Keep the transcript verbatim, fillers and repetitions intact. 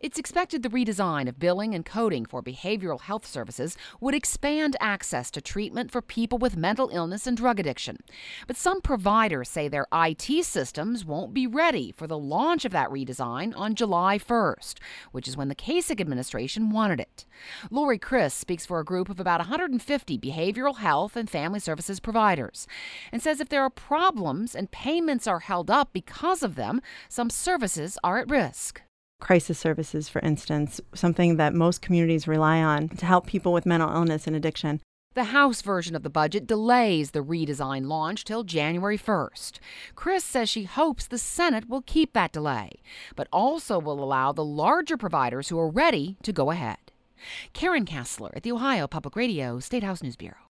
It's expected the redesign of billing and coding for behavioral health services would expand access to treatment for people with mental illness and drug addiction. But some providers say their I T systems won't be ready for the launch of that redesign on July first, which is when the Kasich administration wanted it. Lori Chris speaks for a group of about one hundred fifty behavioral health and family services providers and says if there are problems and payments are held up because of them, some services are at risk. Crisis services, for instance, something that most communities rely on to help people with mental illness and addiction. The House version of the budget delays the redesign launch till January first. Chris says she hopes the Senate will keep that delay, but also will allow the larger providers who are ready to go ahead. Karen Kassler at the Ohio Public Radio State House News Bureau.